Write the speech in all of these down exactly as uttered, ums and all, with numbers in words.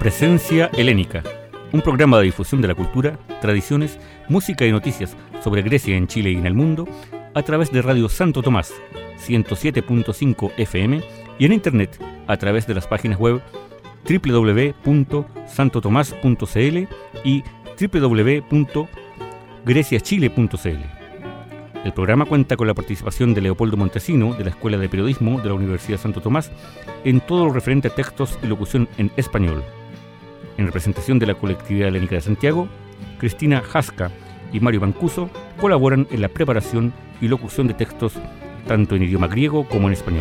Presencia Helénica, un programa de difusión de la cultura, tradiciones, música y noticias sobre Grecia en Chile y en el mundo a través de Radio Santo Tomás, ciento siete punto cinco F M y en internet a través de las páginas web doble u doble u doble u punto santo tomás punto c l y doble u doble u doble u punto grecia chile punto c l. El programa cuenta con la participación de Leopoldo Montesino, de la Escuela de Periodismo de la Universidad Santo Tomás, en todo lo referente a textos y locución en español. En representación de la colectividad helénica de Santiago, Cristina Jasca y Mario Mancuso colaboran en la preparación y locución de textos tanto en idioma griego como en español.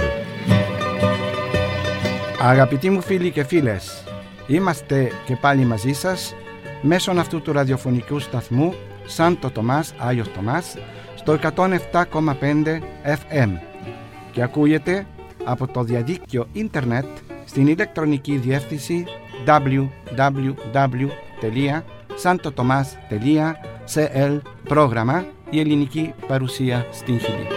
Αγαπητοί μου φίλοι και φίλες, είμαστε και πάλι μαζί σας μέσω αυτού του ραδιοφωνικού σταθμού Σάντο Τομάς, Άγιος Τομάς, στο εκατόν επτά κόμμα πέντε F M και ακούγεται από το διαδίκτυο ίντερνετ στην ηλεκτρονική διεύθυνση double-u double-u double-u τελεία santo tomas τελεία c l πρόγραμμα η ελληνική παρουσία στην Χιλή.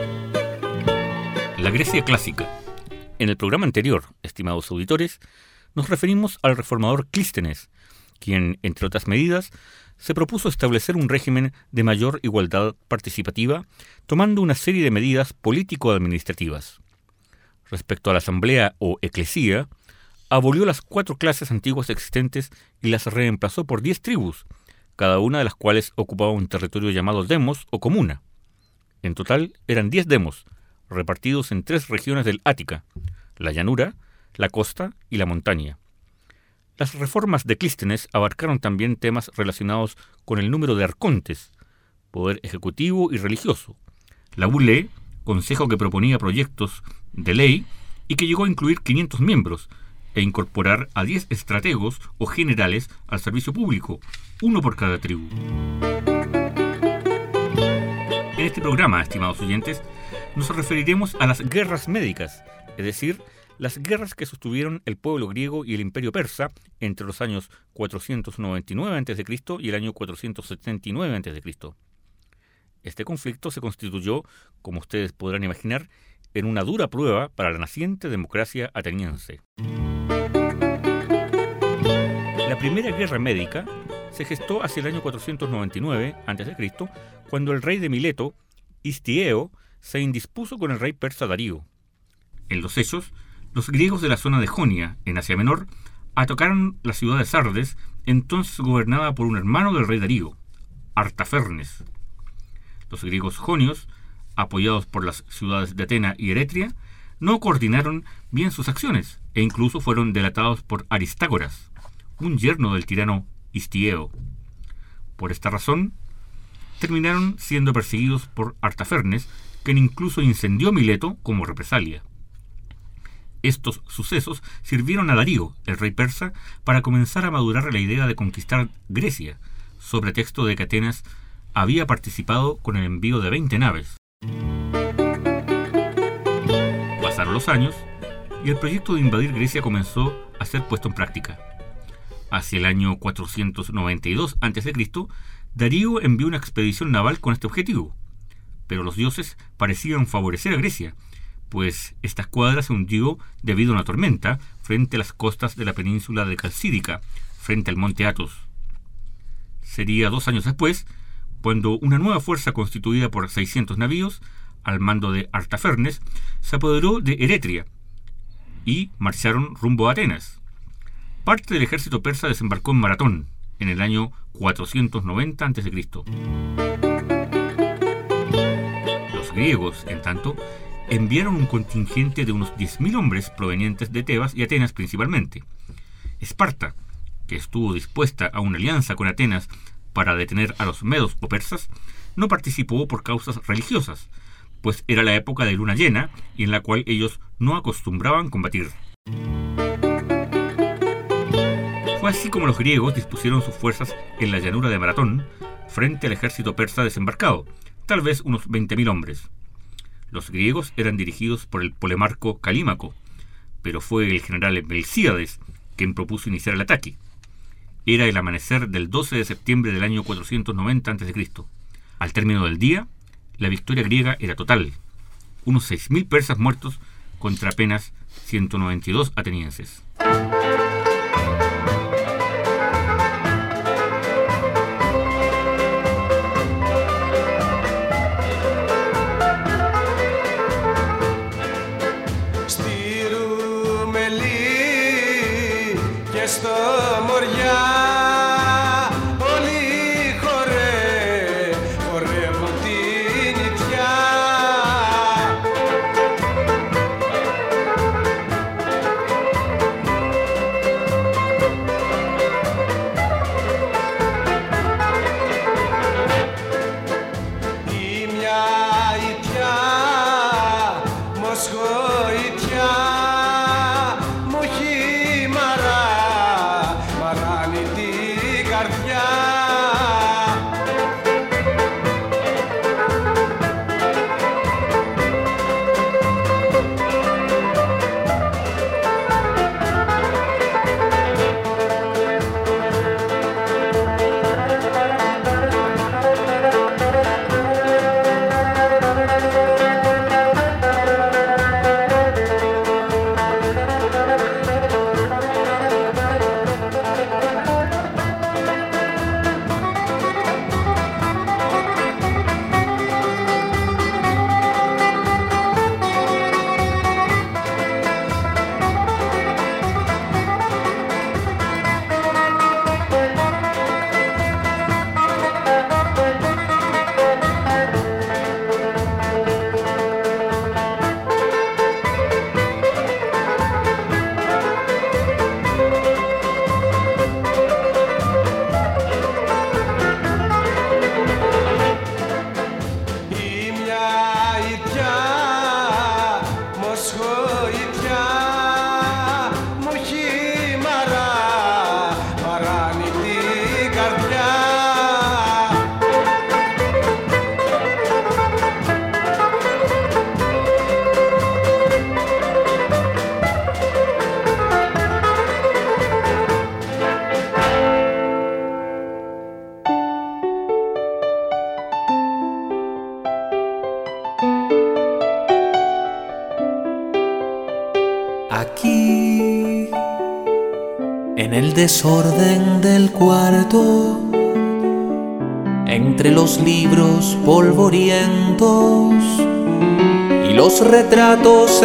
La Grecia clásica. En el programa anterior, estimados auditores, nos referimos al reformador Clístenes, quien, entre otras medidas, se propuso establecer un régimen de mayor igualdad participativa, tomando una serie de medidas político-administrativas. Respecto a la asamblea o eclesía, abolió las cuatro clases antiguas existentes y las reemplazó por diez tribus, cada una de las cuales ocupaba un territorio llamado demos o comuna. En total eran diez demos, repartidos en tres regiones del Ática, la llanura, la costa y la montaña. Las reformas de Clístenes abarcaron también temas relacionados con el número de arcontes, poder ejecutivo y religioso, la bulé, consejo que proponía proyectos de ley y que llegó a incluir quinientos miembros, e incorporar a diez estrategos o generales al servicio público, uno por cada tribu. En este programa, estimados oyentes, nos referiremos a las guerras médicas, es decir, las guerras que sostuvieron el pueblo griego y el imperio persa entre los años cuatrocientos noventa y nueve antes de Cristo y el año cuatrocientos setenta y nueve antes de Cristo. Este conflicto se constituyó, como ustedes podrán imaginar, en una dura prueba para la naciente democracia ateniense. La primera guerra médica se gestó hacia el año cuatrocientos noventa y nueve antes de Cristo, cuando el rey de Mileto, Histieo, se indispuso con el rey persa Darío. En los hechos, los griegos de la zona de Jonia, en Asia Menor, atacaron la ciudad de Sardes, entonces gobernada por un hermano del rey Darío, Artafernes. Los griegos jonios, apoyados por las ciudades de Atena y Eretria, no coordinaron bien sus acciones e incluso fueron delatados por Aristágoras, un yerno del tirano Histieo. Por esta razón, terminaron siendo perseguidos por Artafernes, quien incluso incendió Mileto como represalia. Estos sucesos sirvieron a Darío, el rey persa, para comenzar a madurar la idea de conquistar Grecia, sobre texto de que Atenas había participado con el envío de veinte naves. Pasaron los años y el proyecto de invadir Grecia comenzó a ser puesto en práctica. Hacia el año cuatrocientos noventa y dos antes de Cristo, Darío envió una expedición naval con este objetivo, pero los dioses parecían favorecer a Grecia, pues esta escuadra se hundió debido a una tormenta frente a las costas de la península de Calcídica, frente al monte Athos. Sería dos años después, cuando una nueva fuerza constituida por seiscientos navíos, al mando de Artafernes, se apoderó de Eretria y marcharon rumbo a Atenas. Parte del ejército persa desembarcó en Maratón, en el año cuatrocientos noventa antes de Cristo. Los griegos, en tanto, enviaron un contingente de unos diez mil hombres provenientes de Tebas y Atenas principalmente. Esparta, que estuvo dispuesta a una alianza con Atenas para detener a los medos o persas, no participó por causas religiosas, pues era la época de luna llena y en la cual ellos no acostumbraban combatir. Fue así como los griegos dispusieron sus fuerzas en la llanura de Maratón, frente al ejército persa desembarcado, tal vez unos veinte mil hombres. Los griegos eran dirigidos por el polemarco Calímaco, pero fue el general Melcíades quien propuso iniciar el ataque. Era el amanecer del doce de septiembre del año cuatrocientos noventa antes de Cristo. Al término del día, la victoria griega era total. Unos seis mil persas muertos contra apenas ciento noventa y dos atenienses. el desorden del cuarto, entre los libros polvorientos y los retratos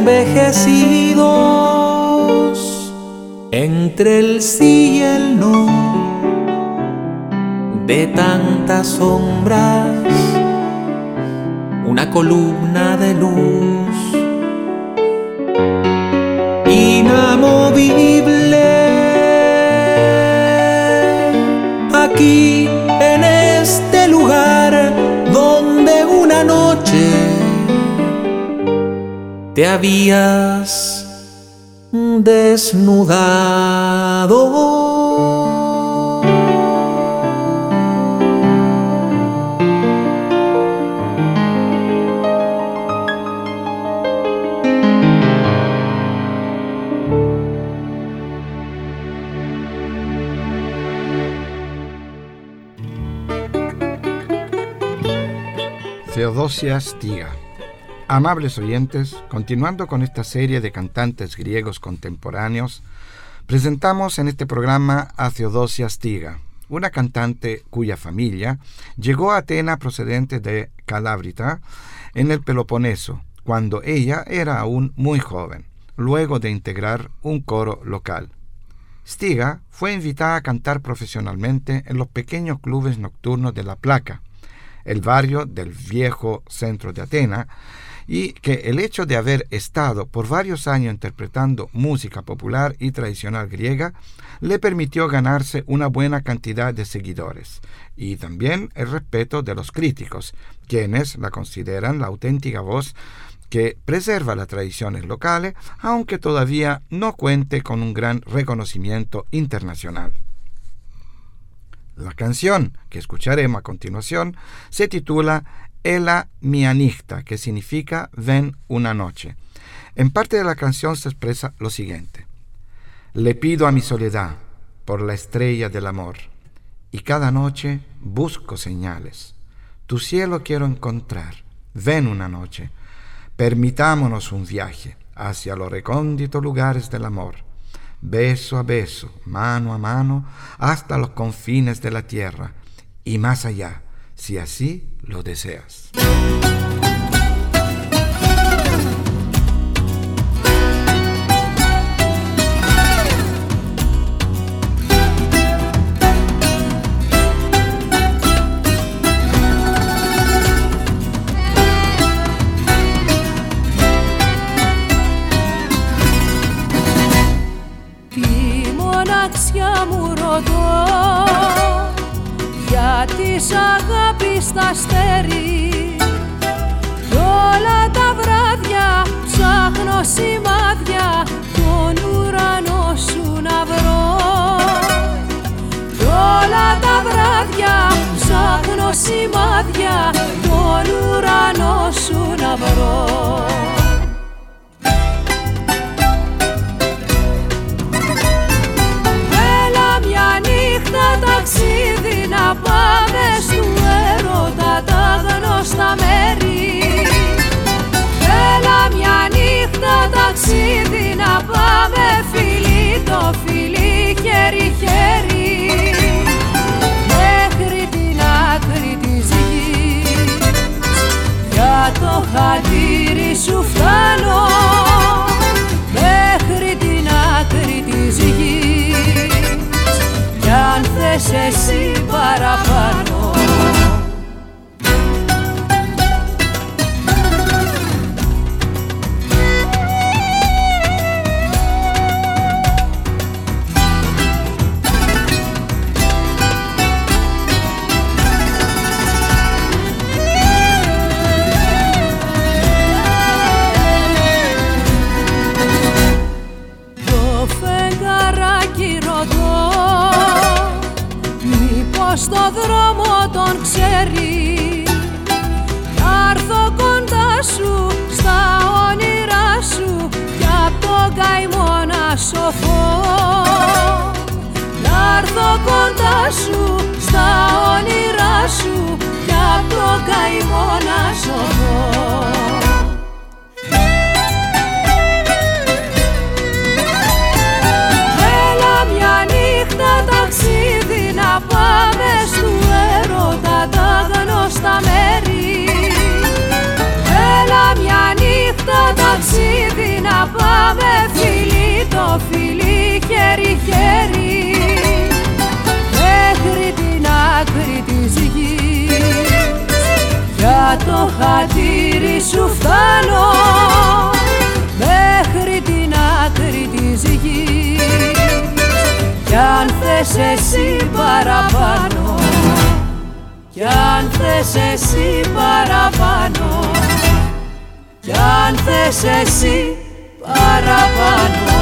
envejecidos, entre el sí y el no de tantas sombras, una columna de luz inamovible. Aquí en este lugar donde una noche te habías desnudado. Theodosia Stiga. Amables oyentes, continuando con esta serie de cantantes griegos contemporáneos, presentamos en este programa a Theodosia Stiga, una cantante cuya familia llegó a Atenas procedente de Calábrita, en el Peloponeso, cuando ella era aún muy joven, luego de integrar un coro local. Stiga fue invitada a cantar profesionalmente en los pequeños clubes nocturnos de La Placa, el barrio del viejo centro de Atenas, y que el hecho de haber estado por varios años interpretando música popular y tradicional griega le permitió ganarse una buena cantidad de seguidores y también el respeto de los críticos, quienes la consideran la auténtica voz que preserva las tradiciones locales, aunque todavía no cuente con un gran reconocimiento internacional. La canción que escucharemos a continuación se titula Ela mia nykta, que significa Ven una noche. En parte de la canción se expresa lo siguiente: le pido a mi soledad por la estrella del amor, y cada noche busco señales. Tu cielo quiero encontrar, ven una noche. Permitámonos un viaje hacia los recónditos lugares del amor, beso a beso, mano a mano, hasta los confines de la tierra y más allá, si así lo deseas. Της αγάπης τα αστέρι κι όλα τα βράδια ψάχνω σημάδια τον ουρανό σου να βρω, κι όλα τα βράδια ψάχνω σημάδια τον ουρανό σου να βρω. Ταξίδι να πάμε στου έρωτα τα γνωστά μέρη. Έλα μια νύχτα ταξίδι να πάμε φιλί το φιλί, χέρι χέρι, μέχρι την άκρη της γης. Για το χατήρι σου φτάνω μέχρι την άκρη της γης. Κι αν θες εσύ παραπάνω, το φεγγαράκι ρωτώ στο δρόμο τον ξέρει. Να έρθω κοντά σου στα όνειρά σου κι απ' τον καημό να σωθώ. Να έρθω κοντά σου στα όνειρά σου κι απ' τον καημό να σωθώ. Έλα μια παραπάνω, κι αν θες εσύ παραπάνω, κι αν θες εσύ παραπάνω.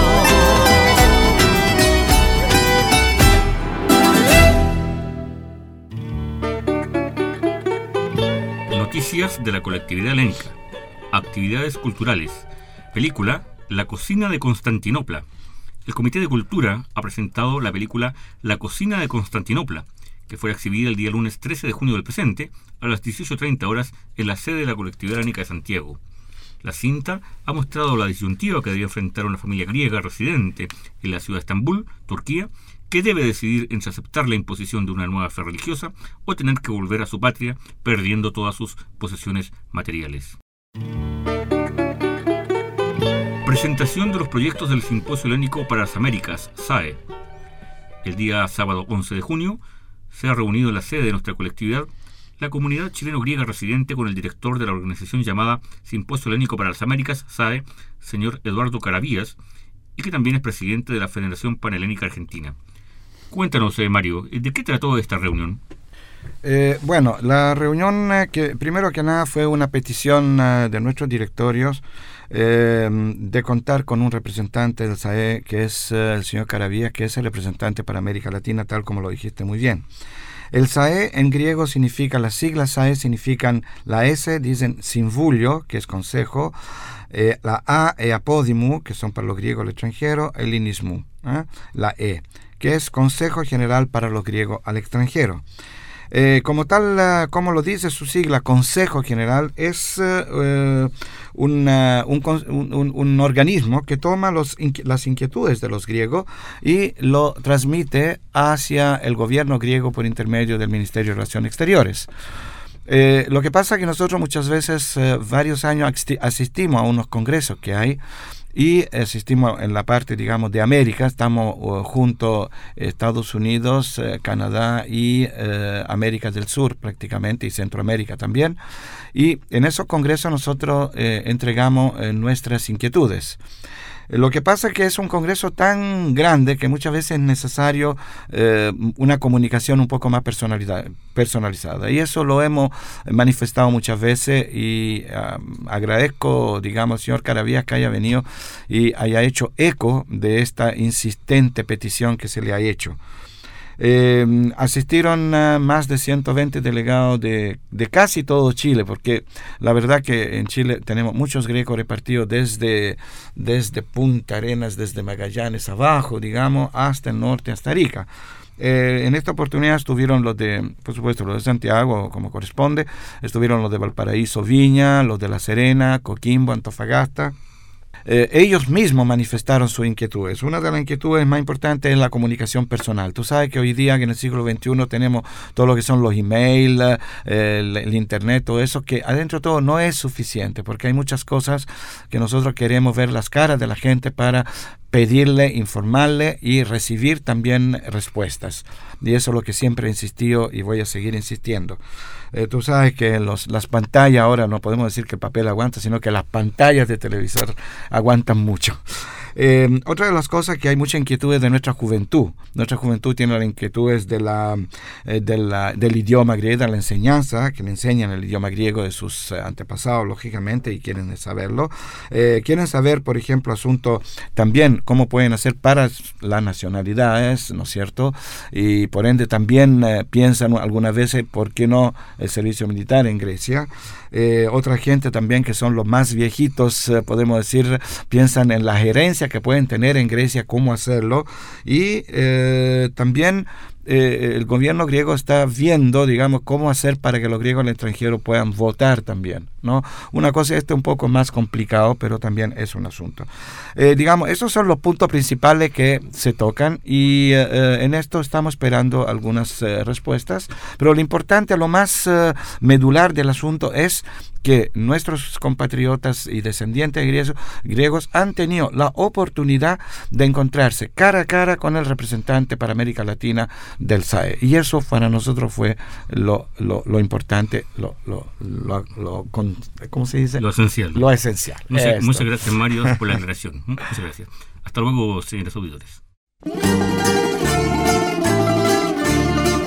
Noticias de la colectividad helénica, actividades culturales, película La cocina de Constantinopla. El Comité de Cultura ha presentado la película La cocina de Constantinopla, que fue exhibida el día lunes trece de junio del presente a las dieciocho treinta horas en la sede de la colectividad helénica de Santiago. La cinta ha mostrado la disyuntiva que debía enfrentar una familia griega residente en la ciudad de Estambul, Turquía, que debe decidir entre aceptar la imposición de una nueva fe religiosa o tener que volver a su patria perdiendo todas sus posesiones materiales. Presentación de los proyectos del Simposio Helénico para las Américas, S A E. El día sábado once de junio se ha reunido en la sede de nuestra colectividad la comunidad chileno-griega residente con el director de la organización llamada Simposio Helénico para las Américas, S A E, señor Eduardo Caravías, y que también es presidente de la Federación Panhelénica Argentina. Cuéntanos, eh, Mario, ¿de qué trató esta reunión? Eh, bueno, la reunión, eh, que primero que nada fue una petición eh, de nuestros directorios eh, de contar con un representante del S A E, que es eh, el señor Caravías, que es el representante para América Latina, tal como lo dijiste muy bien. El S A E en griego significa, las siglas S A E significan, la S dicen Συμβούλιο, que es consejo, eh, la A e apódimou, que son para los griegos el extranjero, el linismou, ¿eh? la E, que es Consejo General para los griegos al extranjero. Eh, como tal, uh, como lo dice su sigla, Consejo General, es uh, un, uh, un, un, un organismo que toma los, inqui- las inquietudes de los griegos y lo transmite hacia el gobierno griego por intermedio del Ministerio de Relaciones Exteriores. Eh, lo que pasa es que nosotros muchas veces, eh, varios años asistimos a unos congresos que hay, y asistimos en la parte, digamos, de América. Estamos uh, junto a Estados Unidos, eh, Canadá y eh, América del Sur prácticamente, y Centroamérica también, y en esos congresos nosotros eh, entregamos eh, nuestras inquietudes. Lo que pasa es que es un congreso tan grande que muchas veces es necesario eh, una comunicación un poco más personalizada, y eso lo hemos manifestado muchas veces, y um, agradezco, digamos, al señor Caravías que haya venido y haya hecho eco de esta insistente petición que se le ha hecho. Eh, asistieron uh, más de ciento veinte delegados de, de casi todo Chile, porque la verdad que en Chile tenemos muchos griegos repartidos desde, desde Punta Arenas, desde Magallanes abajo, digamos, hasta el norte, hasta Arica. Eh, en esta oportunidad estuvieron los de, por supuesto, los de Santiago, como corresponde, estuvieron los de Valparaíso, Viña, los de La Serena, Coquimbo, Antofagasta. Eh, ellos mismos manifestaron sus inquietudes. Una de las inquietudes más importantes es la comunicación personal. Tú sabes que hoy día, que en el siglo veintiuno, tenemos todo lo que son los emails, eh, el, el internet, todo eso, que adentro de todo no es suficiente, porque hay muchas cosas que nosotros queremos ver las caras de la gente para pedirle, informarle y recibir también respuestas. Y eso es lo que siempre he insistido y voy a seguir insistiendo. Eh, tú sabes que los, las pantallas ahora, no podemos decir que el papel aguanta, sino que las pantallas de televisor aguantan mucho. Eh, otra de las cosas que hay mucha inquietud es de nuestra juventud. Nuestra juventud tiene las inquietudes de la, eh, de la, del idioma griego, de la enseñanza, que le enseñan el idioma griego de sus eh, antepasados, lógicamente, y quieren saberlo. Eh, quieren saber, por ejemplo, asuntos también, cómo pueden hacer para las nacionalidades, ¿no es cierto? Y por ende también eh, piensan algunas veces, ¿por qué no el servicio militar en Grecia? Eh, otra gente también, que son los más viejitos, eh, podemos decir, piensan en la gerencia que pueden tener en Grecia, cómo hacerlo, y eh, también eh, el gobierno griego está viendo, digamos, cómo hacer para que los griegos al extranjero puedan votar también, ¿no? Una cosa esta un poco más complicado, pero también es un asunto. Eh, digamos, esos son los puntos principales que se tocan, y eh, en esto estamos esperando algunas eh, respuestas, pero lo importante, lo más eh, medular del asunto es que nuestros compatriotas y descendientes griegos, griegos han tenido la oportunidad de encontrarse cara a cara con el representante para América Latina del S A E, y eso para nosotros fue lo, lo, lo importante, lo, lo, lo, lo con, ¿cómo se dice? Lo esencial. Lo esencial. Muchas, muchas gracias, Mario, por la aclaración. Muchas gracias. Hasta luego, señores auditores.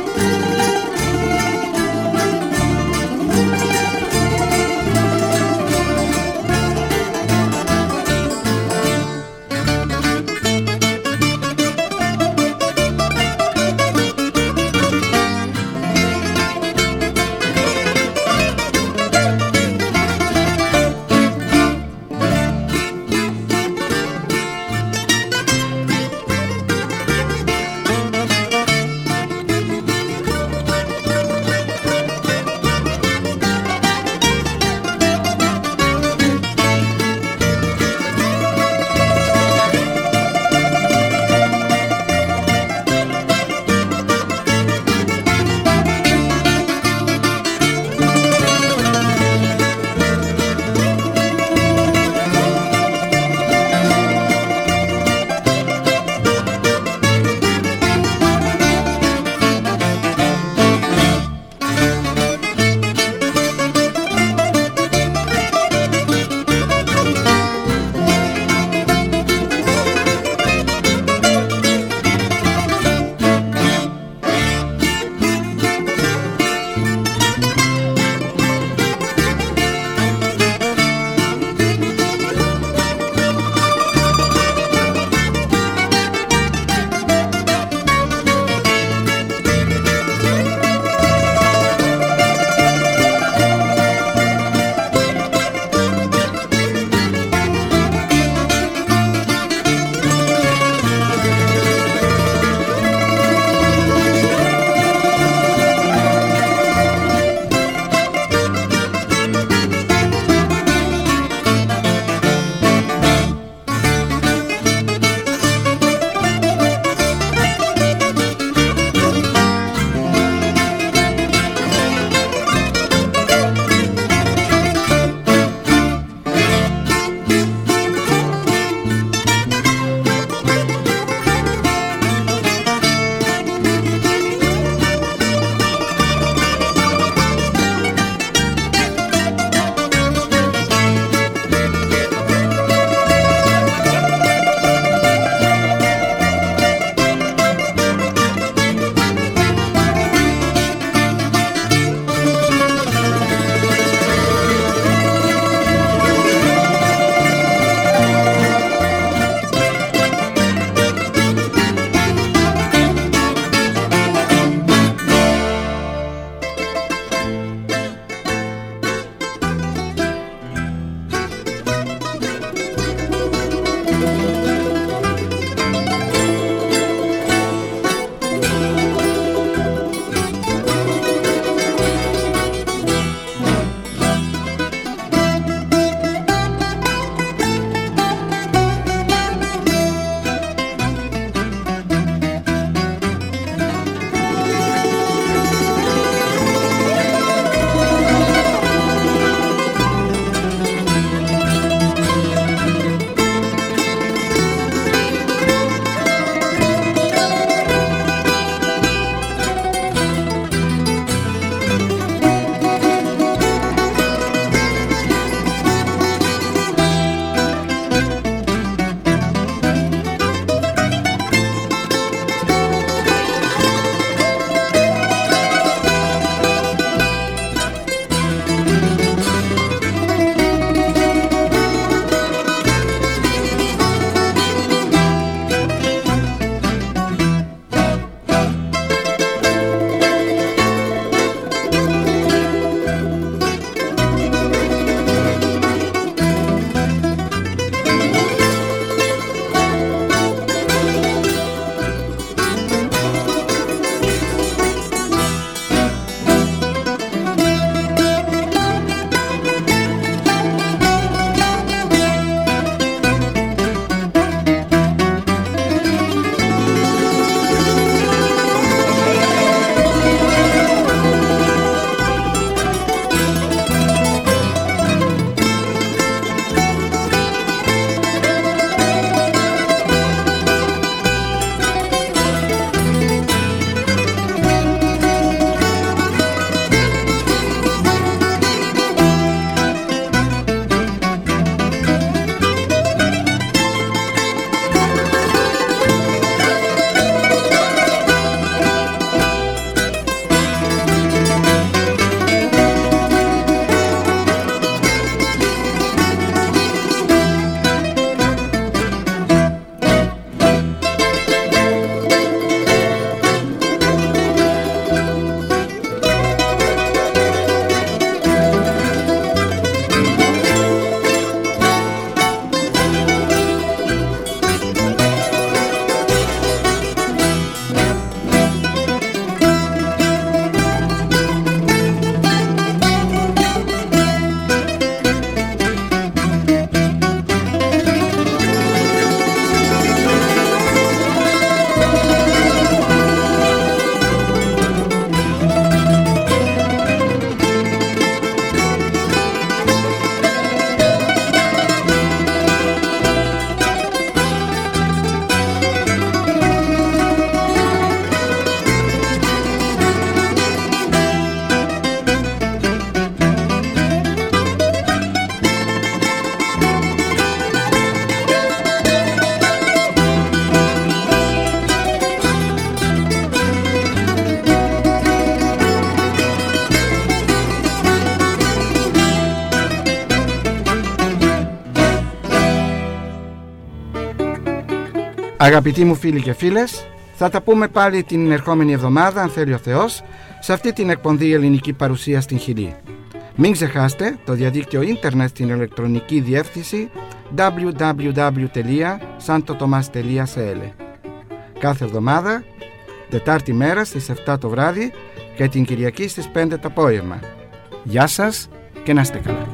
Αγαπητοί μου φίλοι και φίλες, θα τα πούμε πάλι την ερχόμενη εβδομάδα, αν θέλει ο Θεός, σε αυτή την εκπομπή ελληνική παρουσία στην Χιλή. Μην ξεχάσετε το διαδίκτυο ίντερνετ στην ηλεκτρονική διεύθυνση double-u double-u double-u τελεία santo tomas τελεία c l. Κάθε εβδομάδα, Τετάρτη μέρα στις επτά το βράδυ και την Κυριακή στις πέντε το απόγευμα. Γεια σας και να είστε καλά.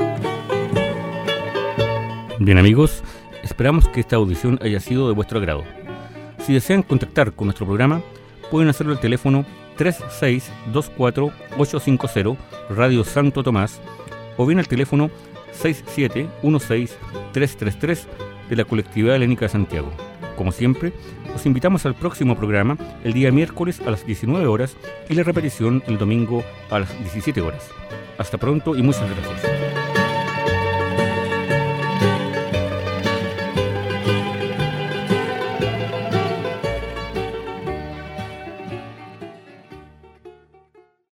Bien amigos, esperamos que esta audición haya sido de vuestro agrado. Si desean contactar con nuestro programa, pueden hacerlo al teléfono tres seis dos cuatro ocho cinco cero Radio Santo Tomás o bien al teléfono seis siete uno seis tres tres tres de la Colectividad Helénica de Santiago. Como siempre, os invitamos al próximo programa el día miércoles a las diecinueve horas y la repetición el domingo a las diecisiete horas. Hasta pronto y muchas gracias.